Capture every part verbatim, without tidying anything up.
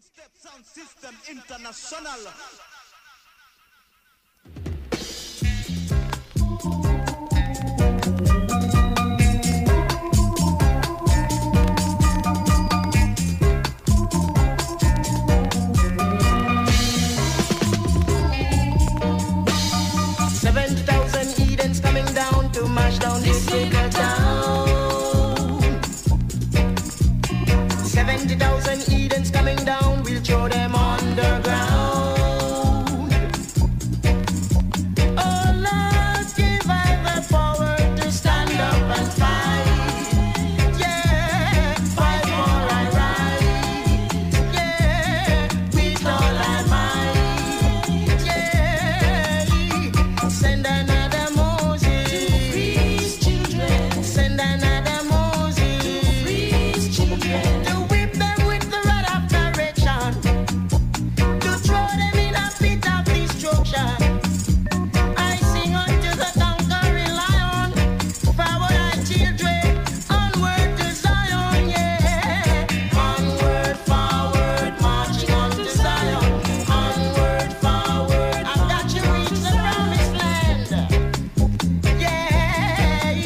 Step Sound System International. Seventy thousand Edens coming down to mash down this little town. Seventy thousand Edens coming down, we'll throw them underground. Oh Lord, give I the power to stand up and fight. Yeah, fight for our right. Yeah, with all our might. Yeah, send another Moses to freeze children. Send another Moses to freeze children. To whip them with the rod of correction. To throw them in a pit of destruction. I sing unto the conquering lion. Forward our children, onward to Zion, yeah. Onward, forward, marching on to Zion. Onward, forward, I've got to reach the promised land. Yeah.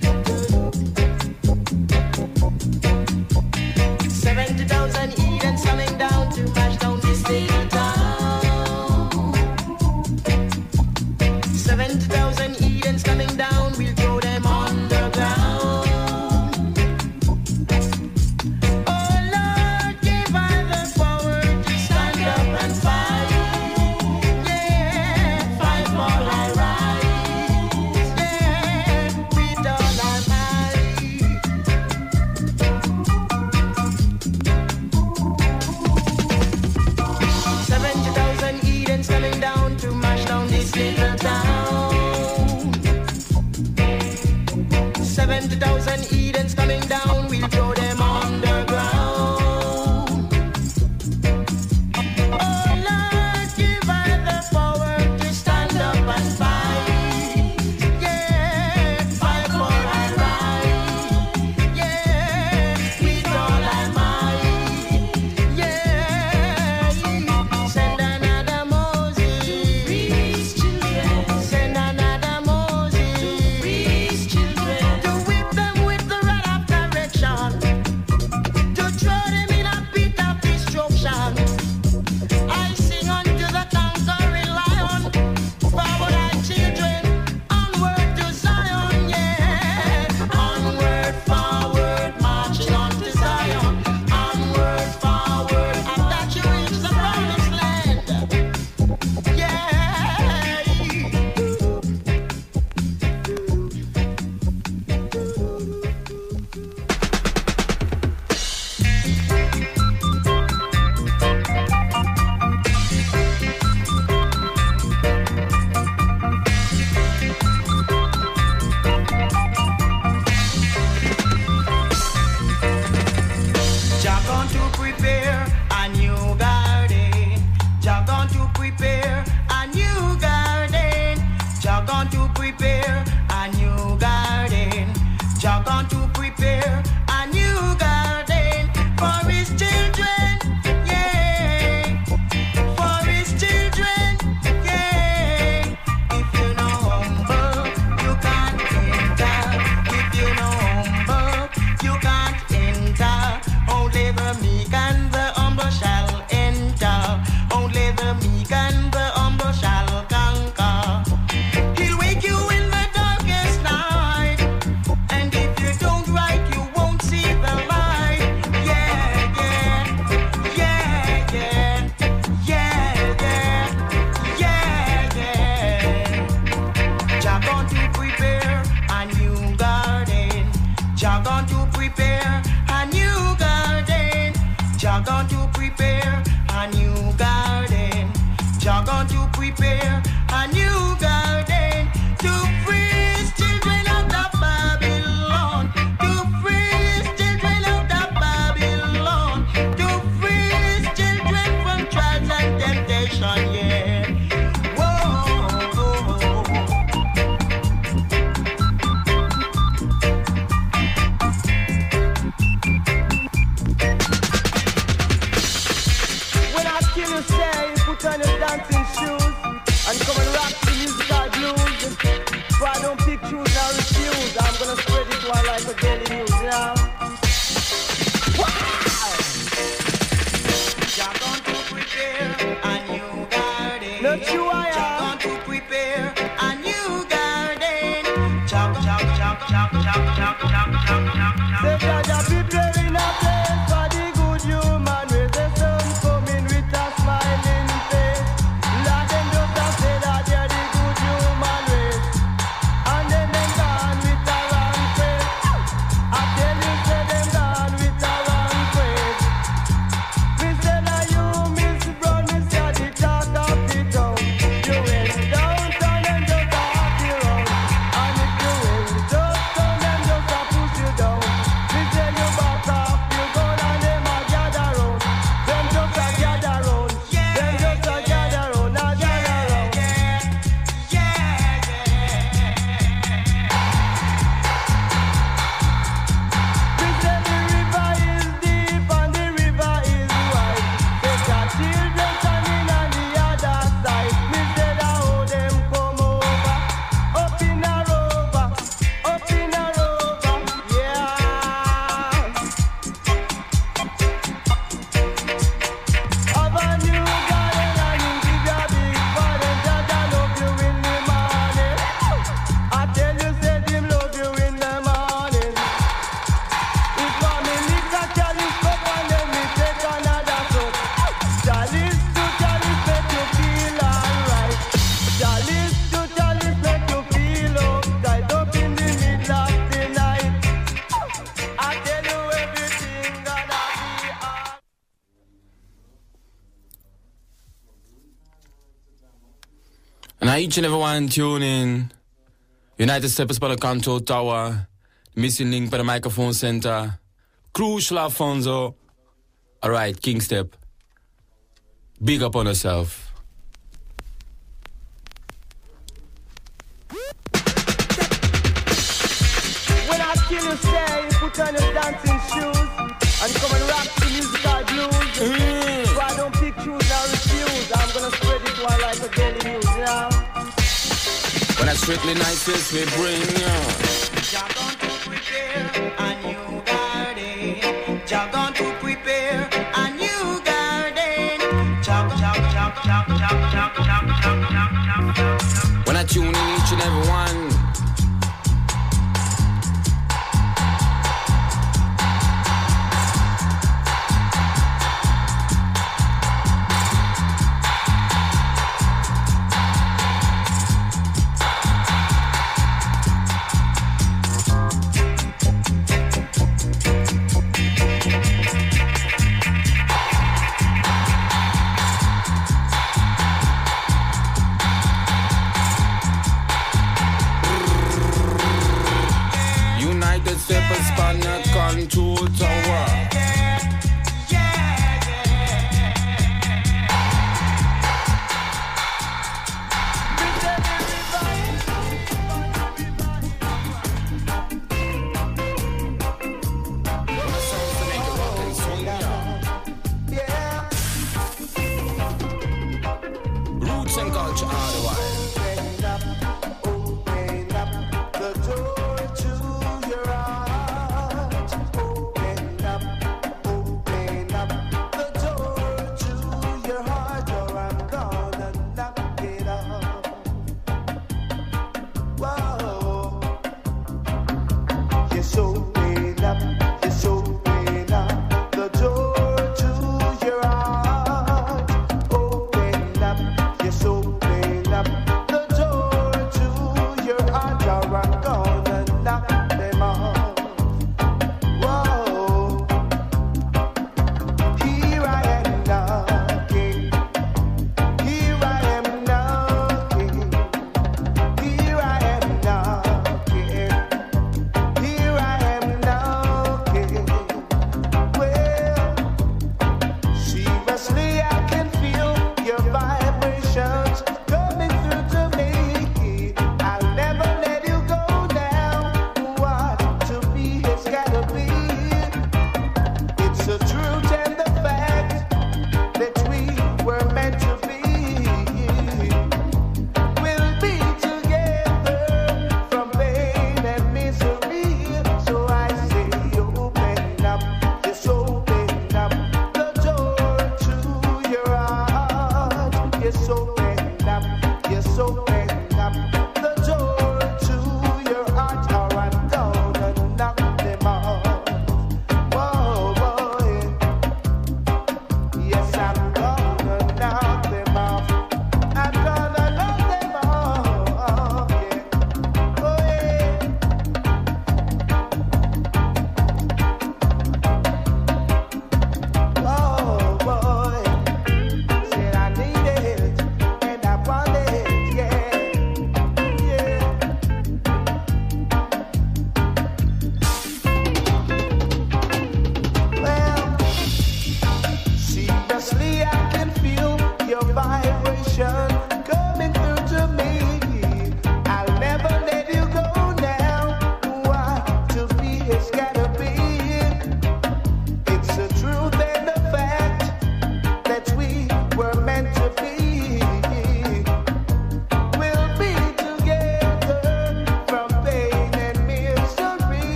Seventy thousand Edens coming down to mash down this little town. Seventy thousand Edens coming down, we'll throw them underground. Oh Lord, give I the power to stand up and fight. Yeah, fight for our rights. Yeah, with all our might. Seventy thousand Edens coming down to mash down this little town. Seventy thousand Edens coming down, we'll throw them underground. Oh Lord, give I the power to stand up and fight. Yeah, fight for our right. Yeah, with all our might. Yeah, send another Moses to freeze children. Send another Moses to freeze children. To whip them with the rod of correction. To throw them in a pit of destruction. I sing unto the conquering lion. Forward our children, onward to Zion, yeah. Onward, forward, marching on to Zion. Onward, forward, I've got to reach the promised land. Yeah. Jah going to prepare a new garden. Jah going to prepare a new garden. Jah going to prepare a new garden. Jah going to prepare a new garden for his children. Yeah, for his children. Yeah, if you know humble, you can't enter. If you know humble, you can't enter. Only the meek and the humble shall enter. Only the meek and the humble shall conquer. He'll wake you in the darkest night. And if you don't right, you won't see the light. Yeah, yeah, yeah, yeah, yeah, yeah, yeah, yeah. Jah going to prepare a new garden. Jah going to prepare a new garden. Jah going to prepare a new garden. Jah going to prepare a new garden to free his children out of Babylon. To free his children out of Babylon. To free his children from trials and temptation. Yeah. Whoa. I'm gonna spread it one like a daily news, you know? Wow! Jah going to prepare a new garden. Not you, I am. Jah going to prepare a new garden. Jah, Jah, Jah, Jah, Jah, Jah, Jah, Jah, Jah. Say Jah, Jah preparing a place for the good human race. The sun coming with a smiling face. Let them just a say that they're the good human race. And then them gone with a wrong face. I tell you, say them gone with a wrong face. Me say that you, Miss Brown, me say the talk of the town. You went downtown and just a happy round. And if you went uptown and just a push you down. Me tell you back off, you gone and them a gather round. Them just a gather round. Them just a gather round, a gather round. Me say the river is deep and the river is wide. Take your children standing on the other side. Me say that how them come over, up in a rover, up in a rover, yeah. Have a new garden and him give you a big garden. Jah Jah love you in the morning. I tell you, say him love you in the morning. If mommy lick a chalice cup and then me take another cup. Chalice to chalice make you feel alright. Chalice to chalice make you feel uptight up in the middle of the night. I tell you everything gonna be alright. And I each and every one tune in. United Steppers by the Control Tower. Missing Link by the Microphone Center. Crucial Alfonso. Alright, King Step. Big up on yourself. When I kill you, say, you put on your dancing shoes and come and rock the musical blues. So I don't pick choose or refuse. I'm gonna spread it one like a daily news, you know? When I strictly nicest we bring you. Jah going to prepare a new garden. Jah going to prepare a new garden. Jah, Jah, Jah, Jah, Jah, Jah, Jah, Jah, Jah, Jah. When I tune in each and every one. United Steppers by the Control Tower. Roots and culture all the while. Open up,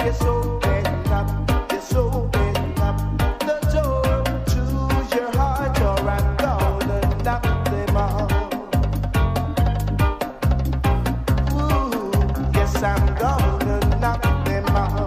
Yes, open up, yes, open up the door to your heart, or I'm gonna knock them all. Ooh, yes, I'm gonna knock them all.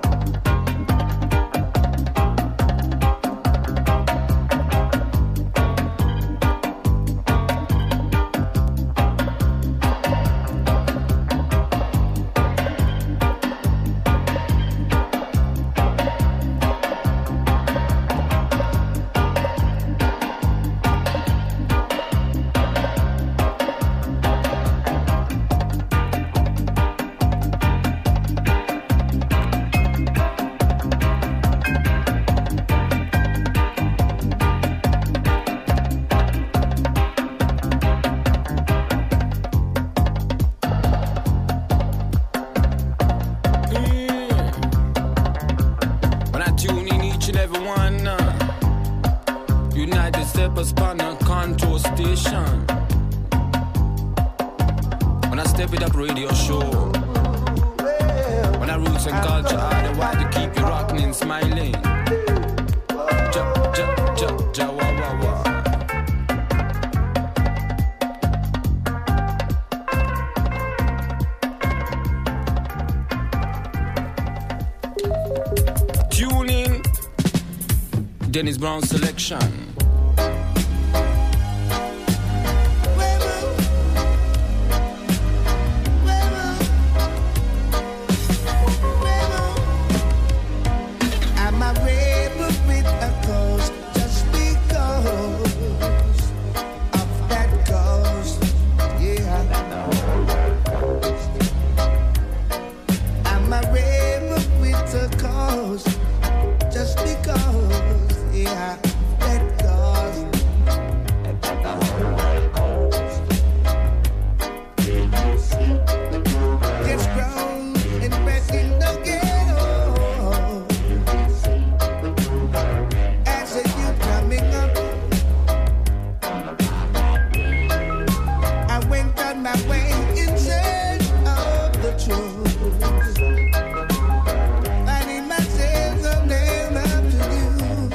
Dennis Brown selection. I'm a rebel with a cause, just because of that cause. Yeah. I'm a rebel with a cause, just because. Yeah, that cause. Gets grown and bred in the ghetto. As a youth coming up, I went on my way in search of the truth. Finding myself a name up to you.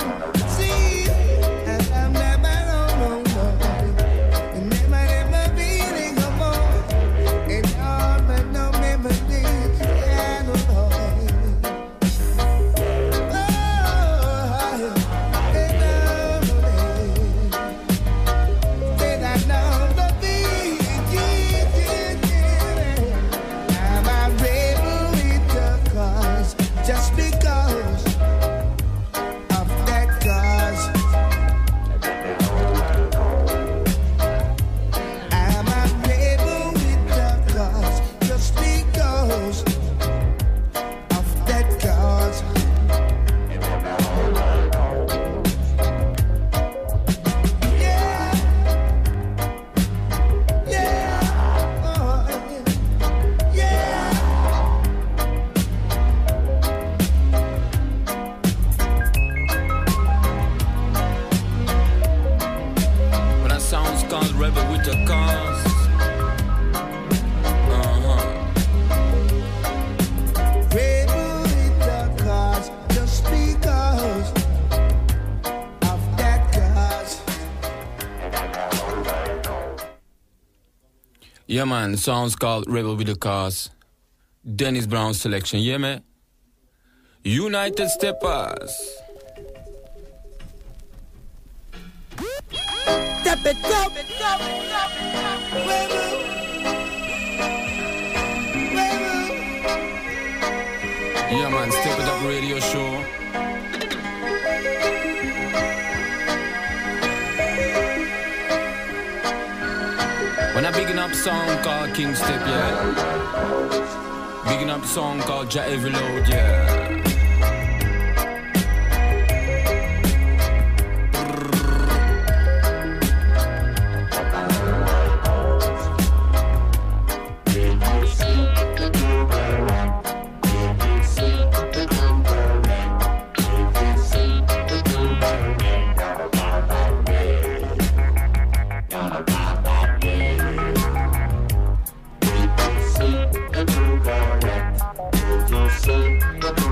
Just because of that cause. I'm a rebel with the cause, just because of that cause. Yeah, yeah, oh, yeah. Sounds called Rebel with a Cause. Uh-huh. Rebel with the cause, just because of that cause. Yeah, man, sounds called Rebel with a Cause. Dennis Brown selection, yeah, man. United Steppers. Step it up, it up, it up, Rebel, Rebel. Yeah, man, Step It Up radio show. When I bigging up song called King Step, yeah. Bigging up song called Ja Every Load, yeah. People see the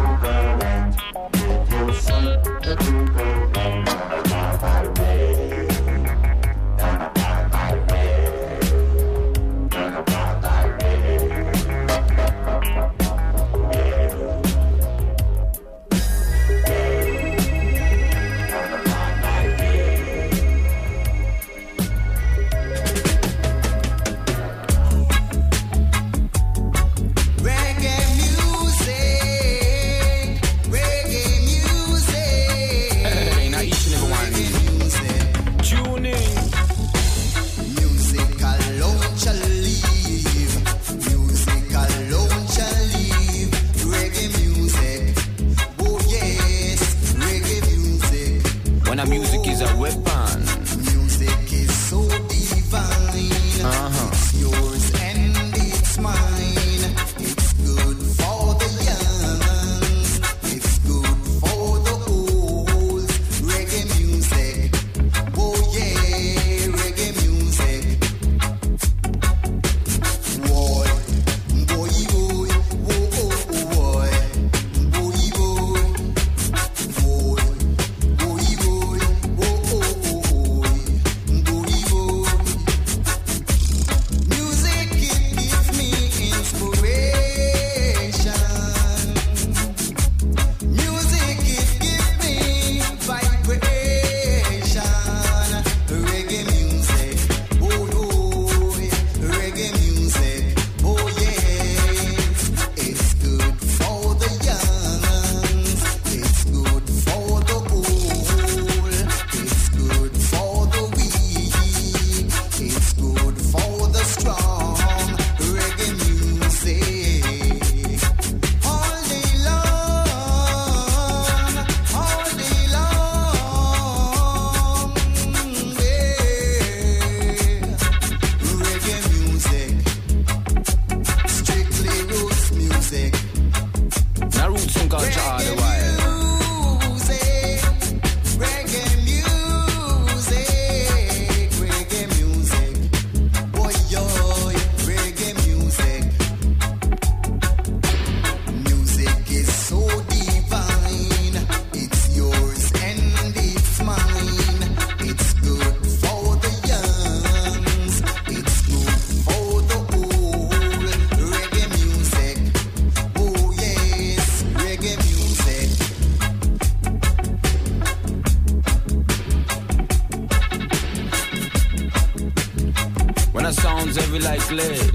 sled.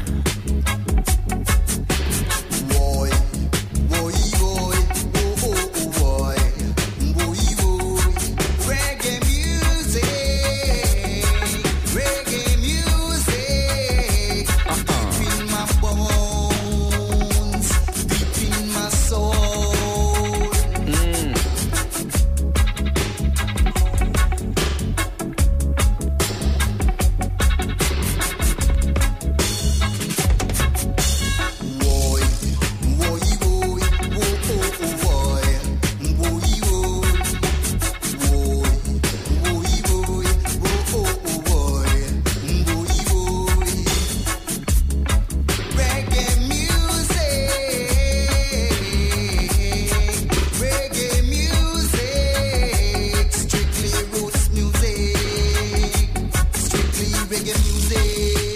Boy, boy, boy, oh, oh, oh, boy, boy, boy. Reggae music, reggae music. Uh-uh. Deep in my bones, deep in my soul. Mm. Boy, boy, boy, oh, oh, oh, boy, boy, boy, boy, boy, boy, oh, oh, oh, boy, boy, boy. Reggae music, reggae music, strictly roots music, strictly reggae music.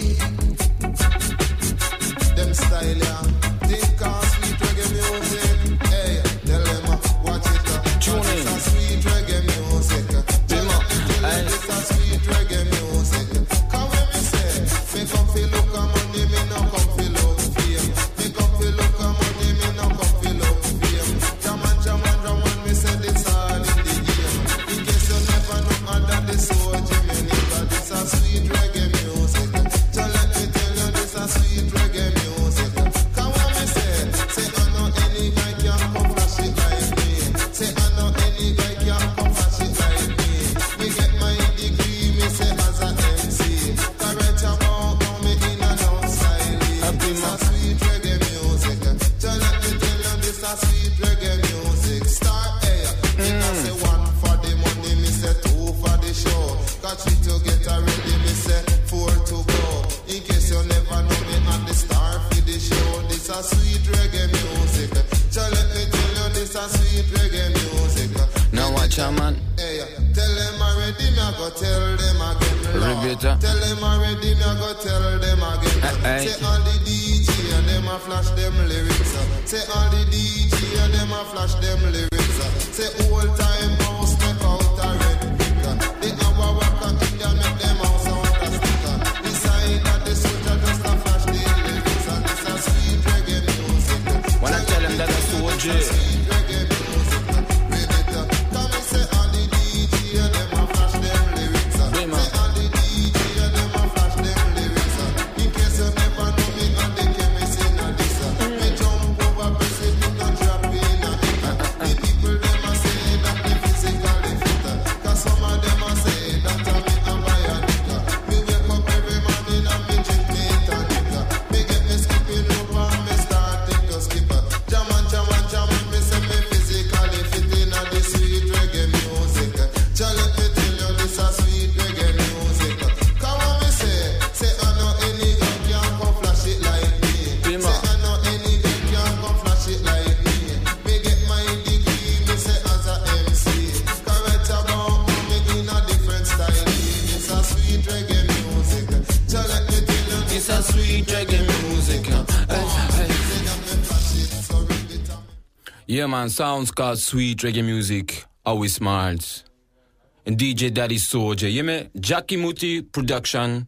Them style, yeah. Think of sweet reggae music. Hey, tell them uh, watch it. Uh, Tune watch in. It's a sweet reggae music. Tell Bim them up. tell Aye. them it's a sweet reggae music. Come when me say, me come feel look a money, me no come feel look fame. Me come feel look a money, me no come feel look fame. Jaman, jaman, jaman, me say this all in the game. In case you never know under the soul, Jimmy nigga, this a sweet reggae music. So let me tell you, this a sweet reggae music. Come on, me say, say I know any guy can come flash it like me. Say I know any guy can come flash it like me. Me get my degree, me say as a M C. Correct about how me in and outside. This a sweet reggae music. So let me tell you, this a sweet reggae music. Start here. Me not say one for the money, me say two for the show. Got three to get ready, me say four to go. In case you never know me, I'm the star for the show. This a sweet reggae music. So let me tell you, this a sweet reggae music. Now watch out, man. Hey, tell them already, me a go tell them again. Lord. Rebecca. Tell them already, me a go tell them again. Eh, eh. Say all the D J and them a flash them lyrics. uh. Say all the D J and them a flash them lyrics. uh. Say old time house make out a red brick. uh. The hour work and India make them house out a sticker. Beside that the soldier just a flash the lyrics. uh. This a sweet reggae music. When I tell them that I told you. Sweet reggae music. Rebecca. Come and say all the D J and them a flash them lyrics. uh. Bim Say up. all the D J and them a flash them lyrics. uh. In case you never know me and the chemist in a this. uh. Me jump over president and drop in a hit. uh. The people them a say that me physically fit. uh. Cause some of them a say that I me a buy a nigga. Me wake up every morning and me drink me tonic. Me get me skipping rope and me start think to skip. uh. Jaman, jaman, jaman, me say me physically fit in a the sweet reggae music. Just let me tell you this a sweet reggae music. Come on me say, say I know any guy can come flash it like me. Bim Say up. I know any guy can come flash it like me. Me get my degree, me say as a M C. Correct about me in a different style. It's a sweet reggae music. Just let me tell you It's a sweet reggae music. uh. Hey, hey. say that me flash it, so rip it up. Yeah, man, sounds called sweet reggae music. Always smart. And D J Daddy Soldier. You me? Jackie Muti production.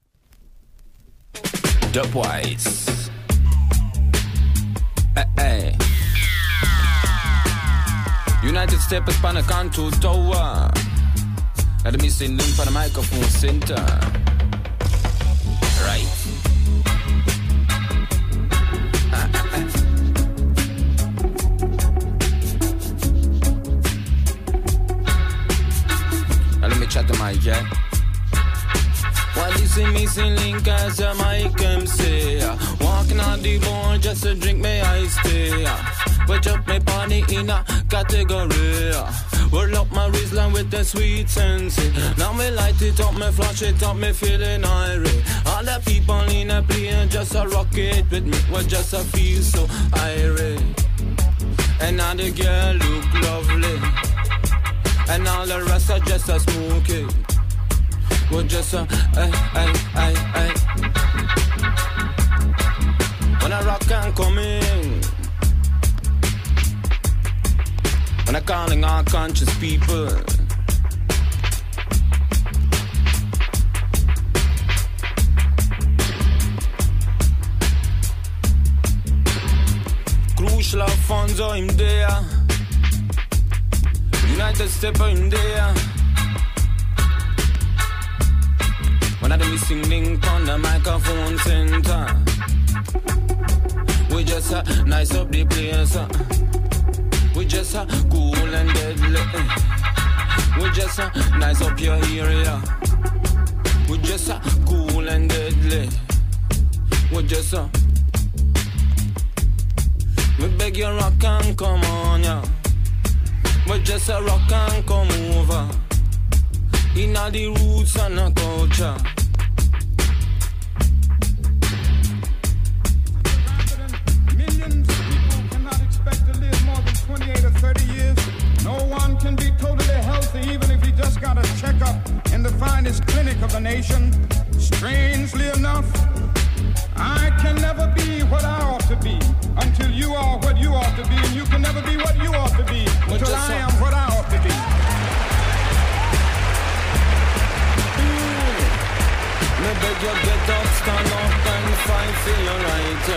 Dubwise. Hey, hey. United Steppers pan a Kanto Tower. At the missing link for the microphone center. Right. Ah, ah, ah. Now let me chat the mic, yeah? What is the missing link as a mic M C? Walking on the board just to drink my iced tea. Put up my party in a category. Roll up my wristline with the sweet sense. Now me light it up, me flash it up, me feeling irate. All the people in a plane just a rocket with me, well just a feel so irate. And now the girl look lovely, and all the rest are just a smoking. Well just a ay ay ay ay. When I rock and come in, when I'm calling all conscious people, Cruise Lafonso him there. United Stepper him there. One of the missing link on the microphone center. We just uh, nice up the place. Uh. We just uh, cool and deadly. We just uh, nice up your area. We just uh, cool and deadly. We just uh, we beg you rock and come on, yeah. We just uh, rock and come over. In all the roots and the culture. Millions of people cannot expect to live more than twenty-eight or thirty years. No one can be totally healthy even if he just got a checkup in the finest clinic of the nation. Strangely enough, I can never be what I ought to be until you are what you ought to be, and you can never be what you ought to be until I am what I ought to be. Me beg you get up, stand up and fight for your right.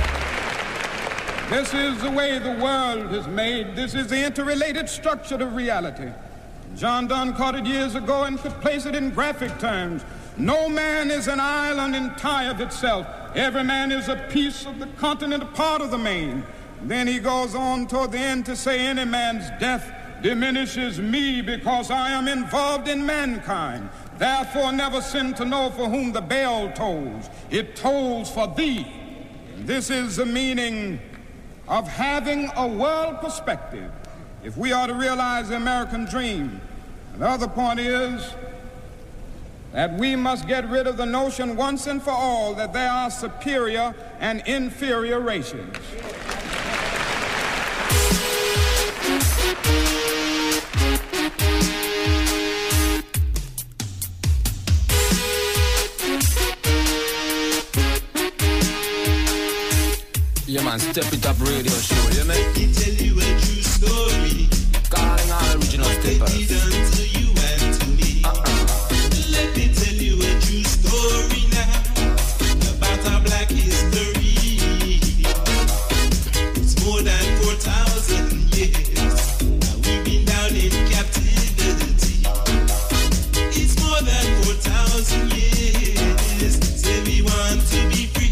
This is the way the world is made. This is the interrelated structure of reality. John Donne caught it years ago and could place it in graphic terms. No man is an island entire of itself. Every man is a piece of the continent, a part of the main. Then he goes on toward the end to say any man's death diminishes me because I am involved in mankind. Therefore never sin to know for whom the bell tolls. It tolls for thee. This is the meaning of having a world perspective if we are to realize the American dream. And the other point is that we must get rid of the notion once and for all that there are superior and inferior races. Yeah man, Step It Up radio show, you know? Let me tell you a true story. Calling all original steppers. What they done to you and to me. Uh-uh. Let me tell you a true story now about our black history. It's more than four thousand years. Now we've been down in captivity. It's more than four thousand years. Say we want to be free.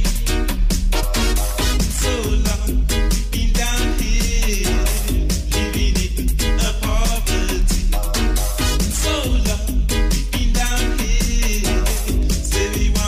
So long, been down here, living in a poverty. So long, been down here, say we want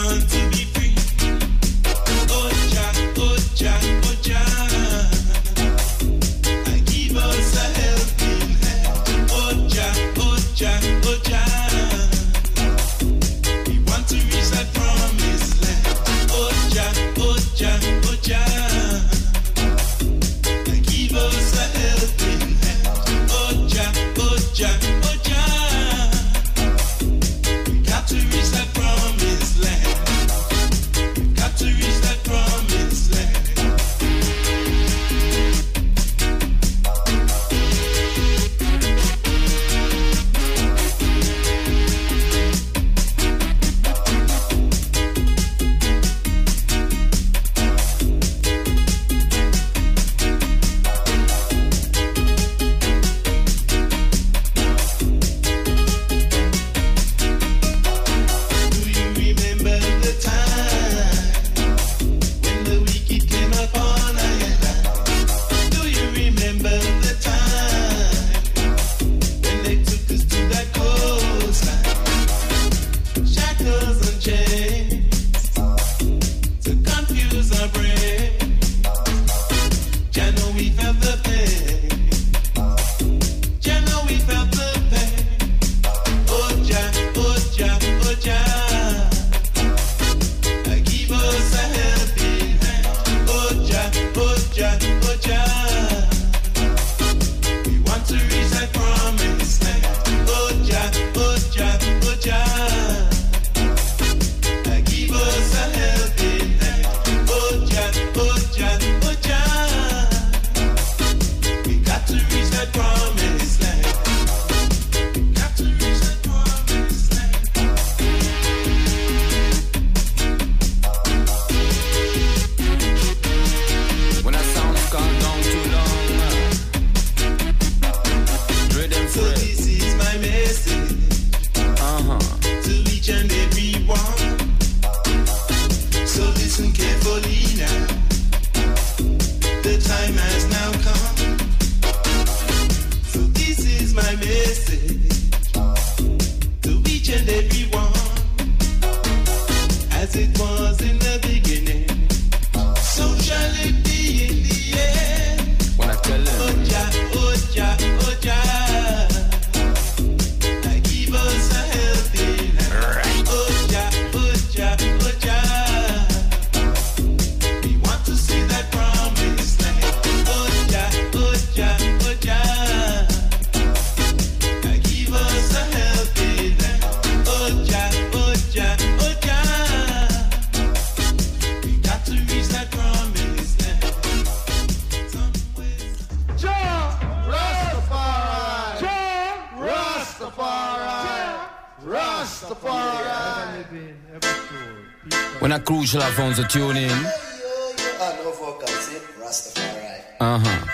Rastafari. When a Crucial Alfonso tune in. Ah, no vocal, see? Rastafari. Uh-huh.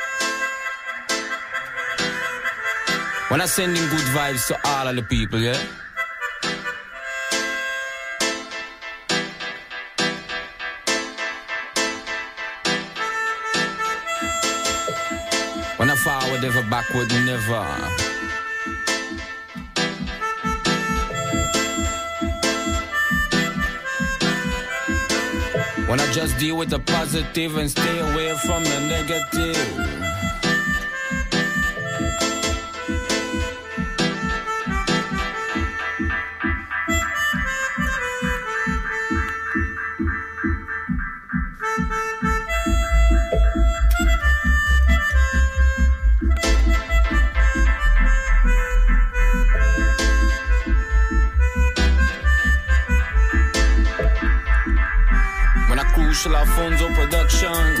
When I sending good vibes to all of the people, yeah? When I forward, ever backward, never. When I just deal with the positive and stay away from the negative. Crucial Alfonso production.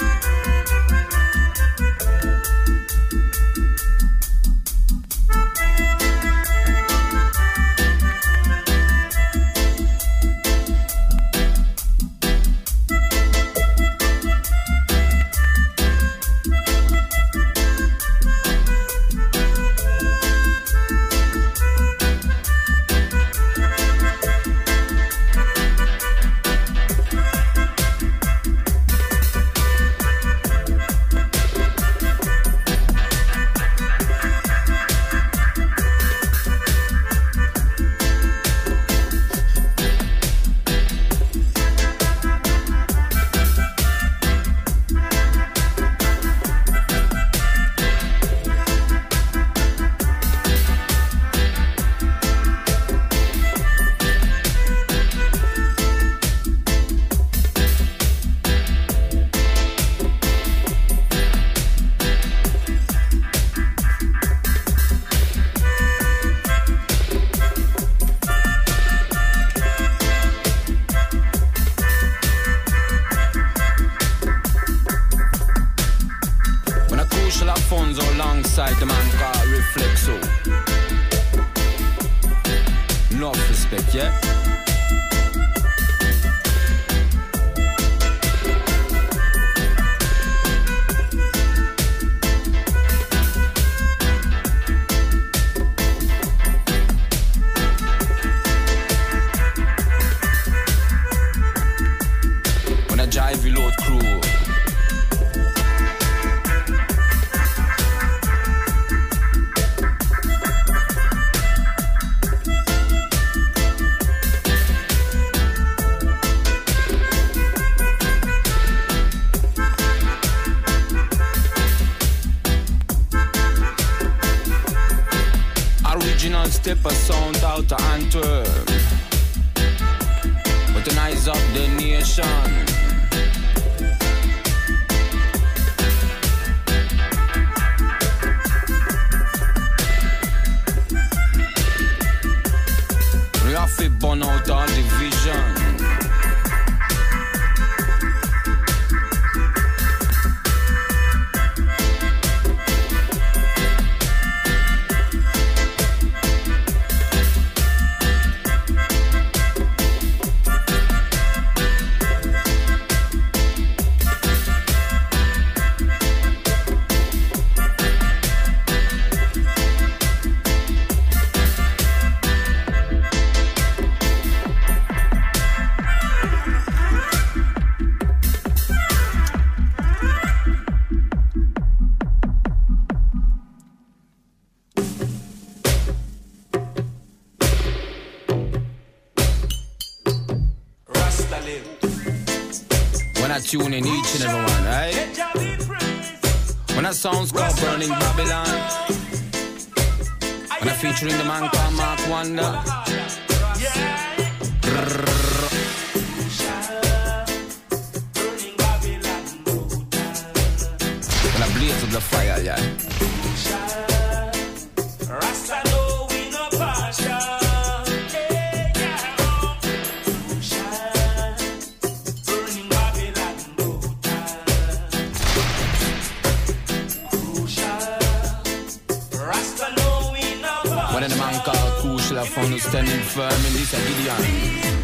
alongside the man called Reflexo. Enough respect, yeah? When I drive reload crew, original stepper sound out to Antwerp, with the eyes of the nation. We have to burn out all division. When I tune in each and every one, right? When that sounds called Burning Babylon, when I featuring the man called Mark Wonder, when I blaze up the fire, yeah. When the man called Crucial Alfonso standing firm in this Gideon.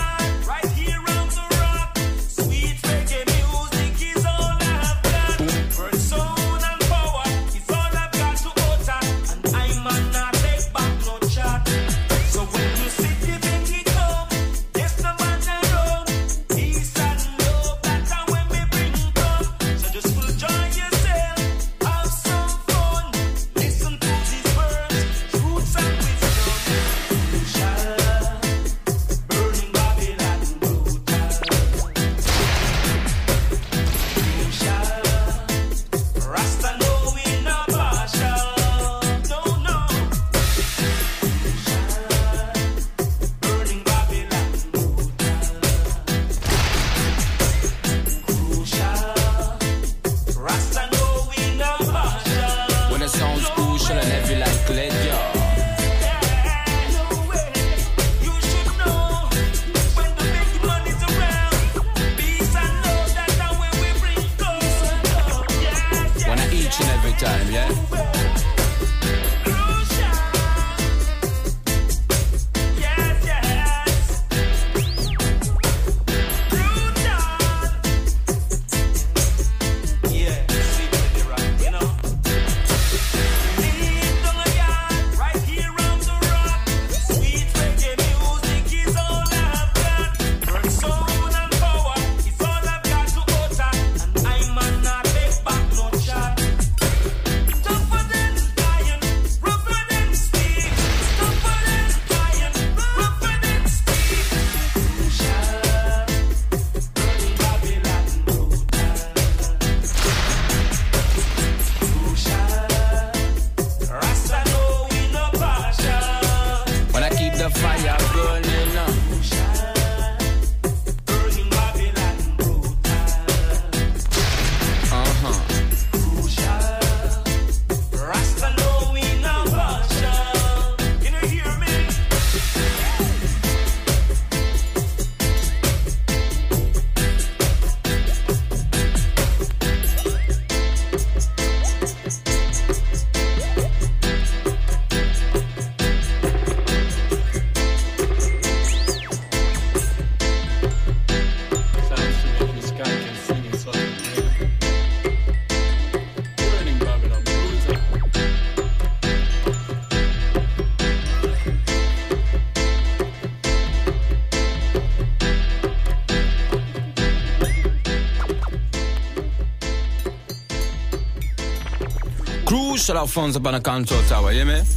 Crucial Alfonso Banacanto Tower, you me?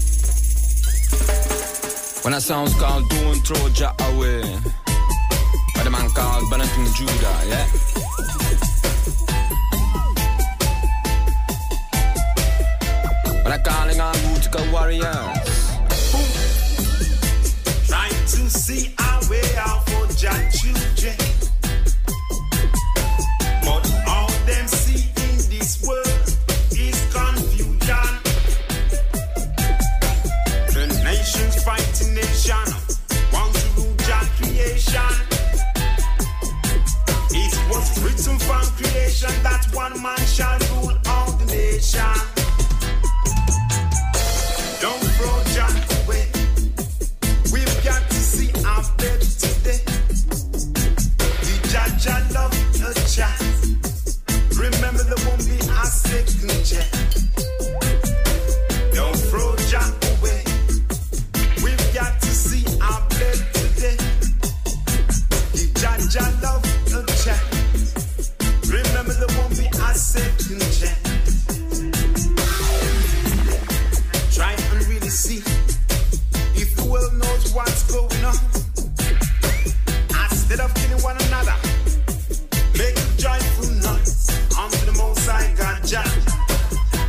When that sounds called Don't Throw Jah Away, by the man called Banakin Judah, yeah? When I calling on Boutica warriors, trying to see our way out for Jah children, but all them see in this world is confusion. The nations fighting nation, want to rule Jah creation. It was written from creation that one man shall rule all the nation. Don't throw Jah away. We've got to see our bed today. The Jah Jah love a child. Remember there won't be a second chance. Don't throw Jah away. We've got to see our bed today. The Jah Jah love a child. Remember there won't be a second chance. Try and really see if the world knows what's going on. Instead of killing one another, make a joyful noise unto the Most High God Jah.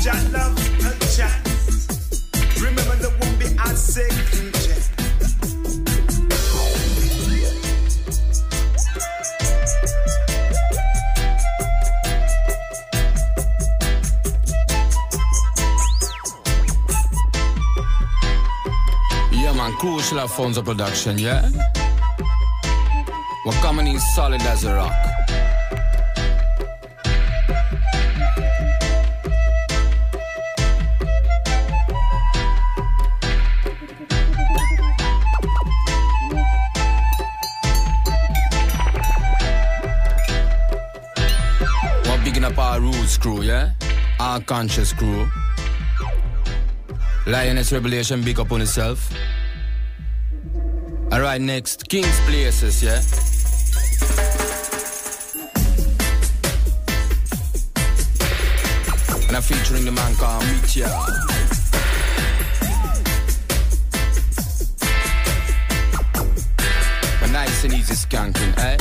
Jah love a chance. Remember there won't be a second chance. Yeah man, Crucial Alfonso production, yeah? We're coming in solid as a rock. We're bigging up our roots crew, yeah? Our conscious crew. Lioness Revelation, big up on itself. Alright, next, King's Places, yeah? And I'm featuring the man called Mitya. But nice and easy skanking, eh?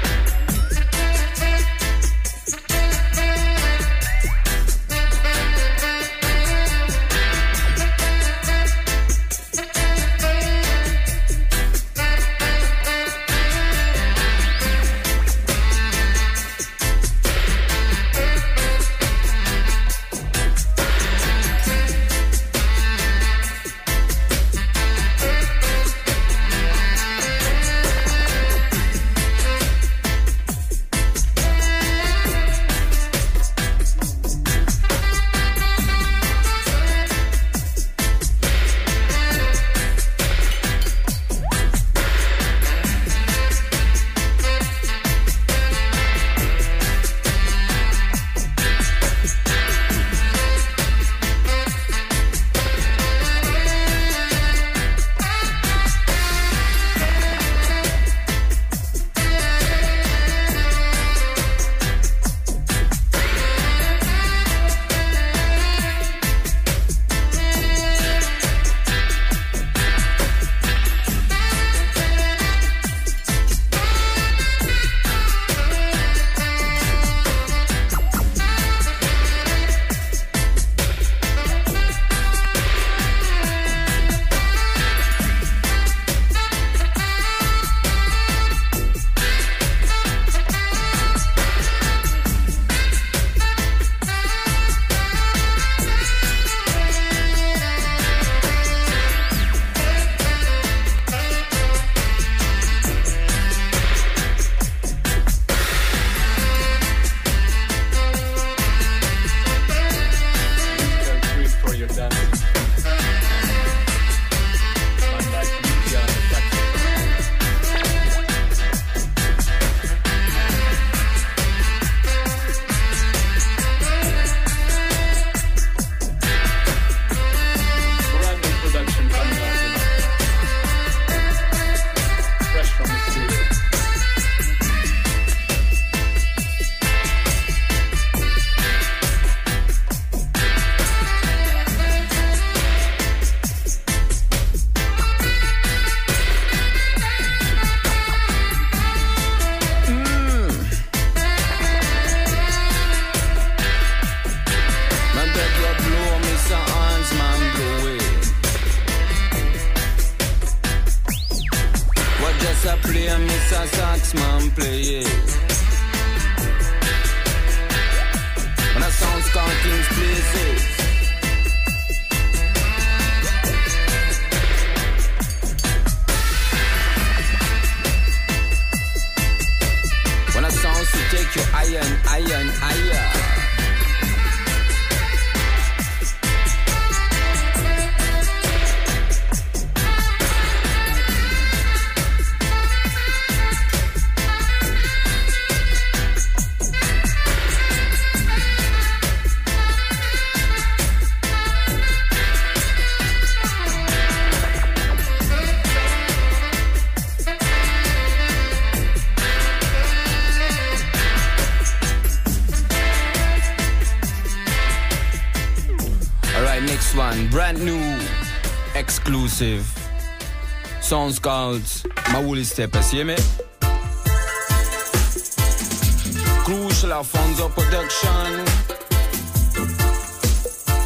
Brand new, exclusive. Sounds called Mawuli Steppers, you hear me? Crucial Alfonso production.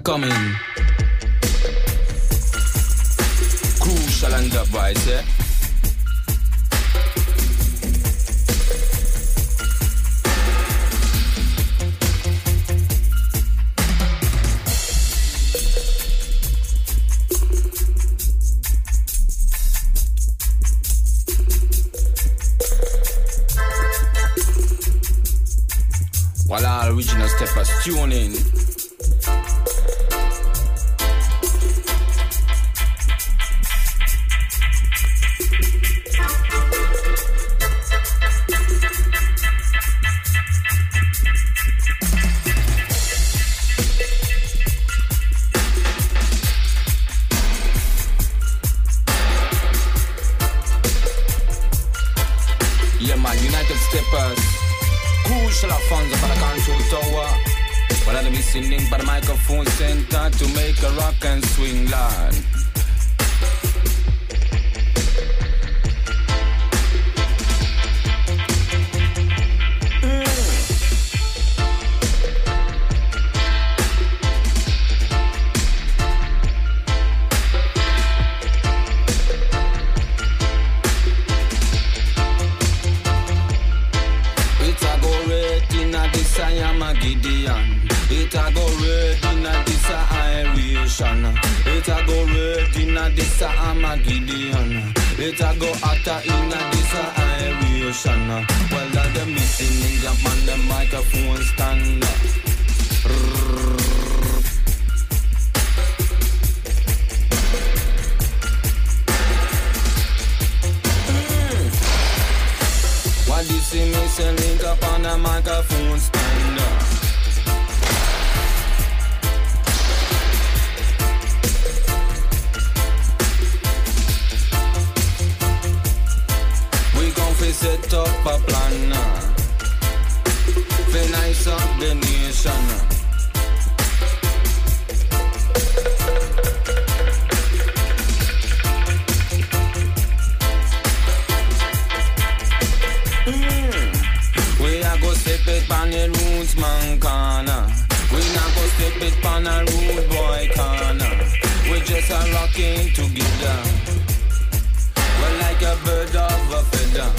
coming. Crucial and the voice, eh? While our original steppers tune in. Yeah man, United Steppers. Crucial funds up at the control tower. While I'm listening by the microphone center to make a rock and swing line. I am a Gideon. It a go red in a this a Iration. It a go red in a this a Gideon. It a go hotter in a this a Iration. Well, that the missing in jump on the microphone stand. What you see me say link up on the microphone stand. We gon' fi set up a plan fi nice up the nation. We a go step it on the roots man corner. We not go step it on a rude boy corner. We just a rocking together. We're like a bird of a feather.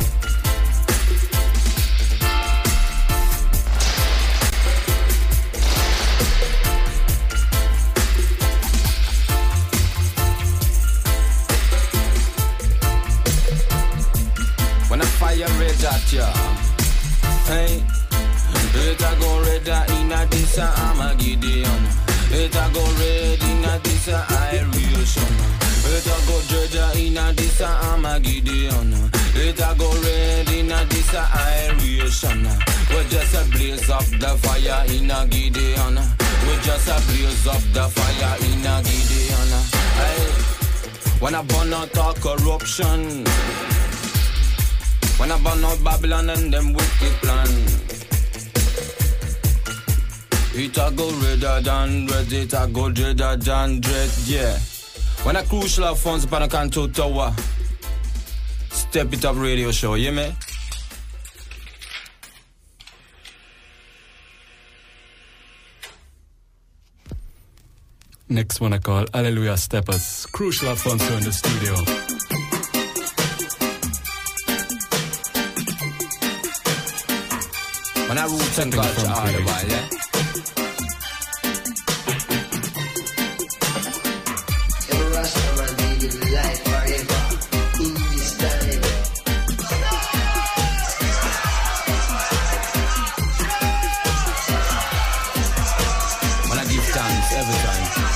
When I fire red at ya, hey, it a go red in a this a Armageddon. It a go red in a this a Iration. It a go dread in a this a Armageddon. It a go red in a this a Iration. We just a blaze up the fire in a Gideon. We just a blaze up the fire in a Gideon. Hey, when I burn out all corruption. When I burn out Babylon and them wicked plan. It a go redder than red, it a go redder than dread, yeah. When a crucial funds upon a control tower. Step it up radio show, you me? Next one I call Hallelujah Steppers. Crucial Alfonso in the studio. When I roots and culture all the while, yeah? Every Rasta man living life forever in this time. When I give thanks every time.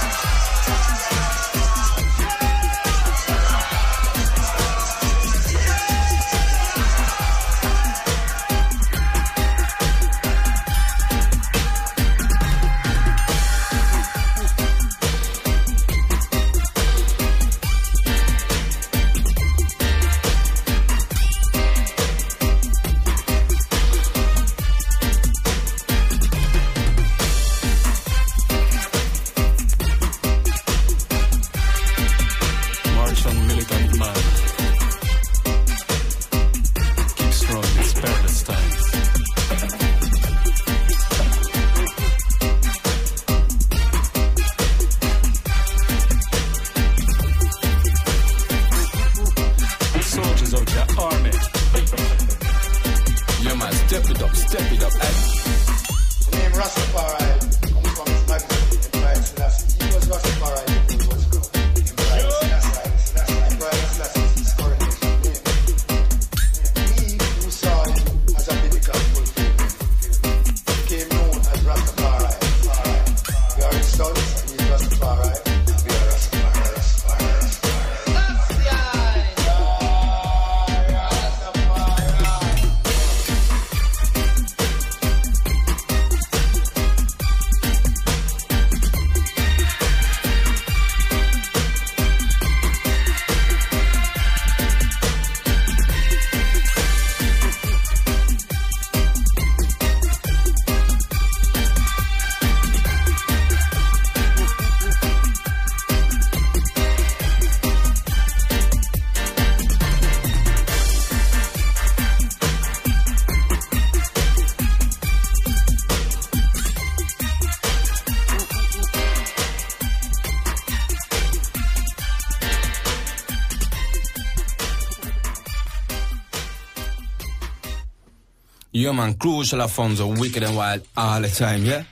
Yeah, man, Crucial Alfonso, wicked and wild all the time, yeah?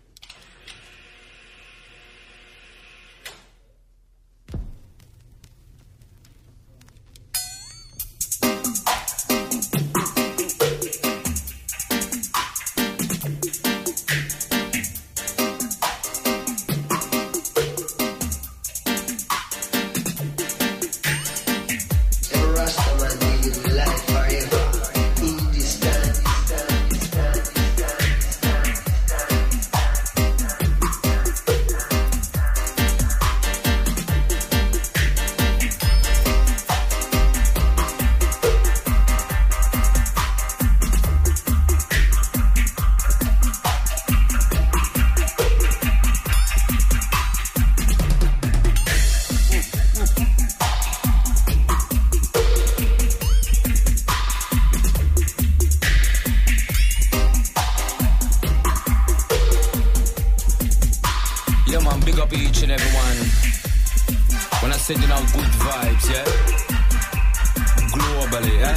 Sending out good vibes, yeah? Globally, yeah?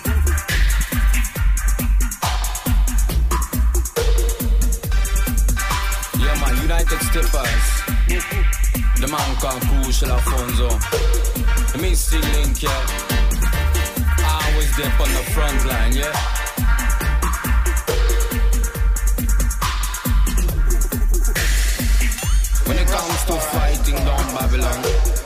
Yeah, man, United Steppers. The man called Crucial Alfonso. The Missing Link, yeah? Always there on the front line, yeah? When it comes to fighting down Babylon,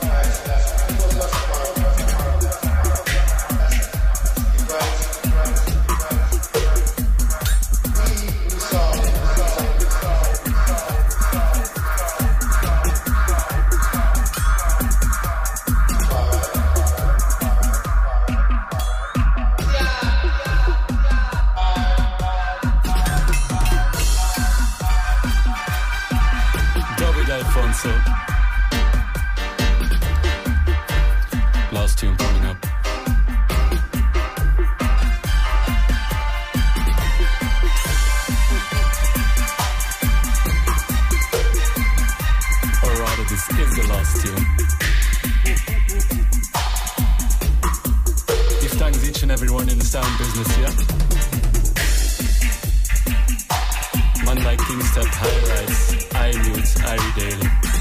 last tune coming up. Or rather, this is the last tune. Give thanks each and everyone in the sound business, yeah? Man like Kingstep, High Rise, I Roots, Irie Daily.